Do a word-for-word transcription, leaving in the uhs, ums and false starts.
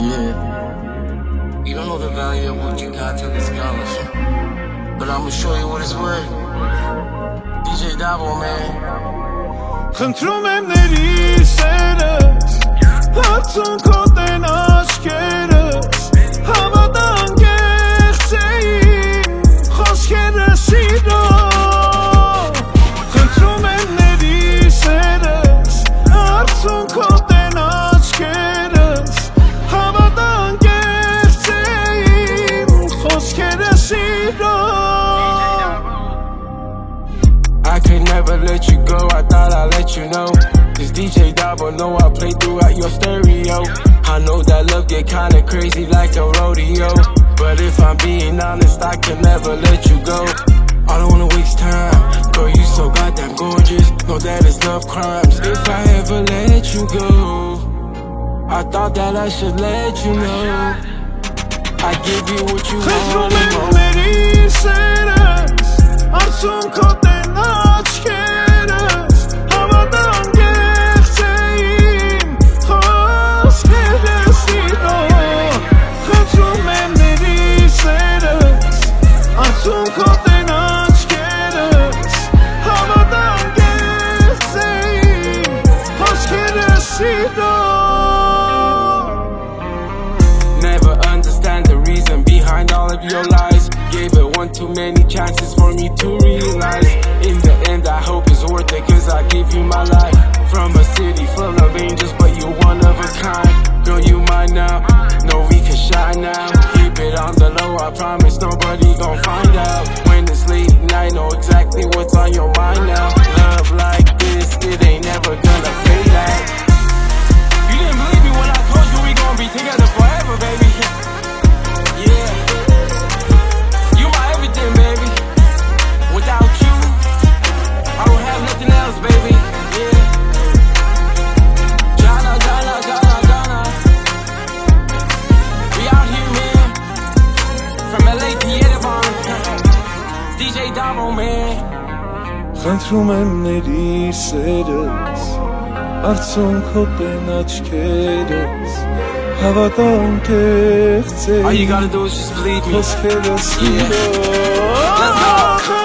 Yeah. You don't know the value of what you got till it's gone. But I'ma show you what it's worth. D J Davo, man. Խնդրում եմ ների սերս, հարցուն քո տեն աչքերս, հավատան կեղծեին խոսքերը սիրո։ Խնդրում եմ ների սերս, հարցուն քո տեն աչքերս, հավատան կեղծեին խոսքերը սիրո։ I could never let you go, I thought I'd let you know. This D J Davo know I play throughout your stereo. I know that love get kinda crazy like a rodeo, but if I'm being honest, I can never let you go. I don't wanna waste time, girl, you so goddamn gorgeous. Know that it's love crimes if I ever let you go. I thought that I should let you know I give you what you want more. Never understand the reason behind all of your lies. Gave it one too many chances for me to realize. In the end I hope it's worth it, cause I give you my life. From a city full of angels, but you're one of a kind. Girl, you mine now, know we can shine now. Keep it on the low, I promise nobody gon' find out. When it's late night, know exactly what's on your mind now. Love like this, it ain't never gonna fade out. You didn't believe me when I told you we gon' be together forever, baby. Yeah, you my everything, baby. Without you, I don't have nothing else, baby. Yeah, Jana, Jana, Jana, Jana. We out here, man. From L A to Yerevan. D J Davo, man. Խնդրում եմ ների սերս, արցունքո տեն աչքերս, հավատան կեղծեին All you gotta do is just believe me. խոսքերը սիրո։ Let's go.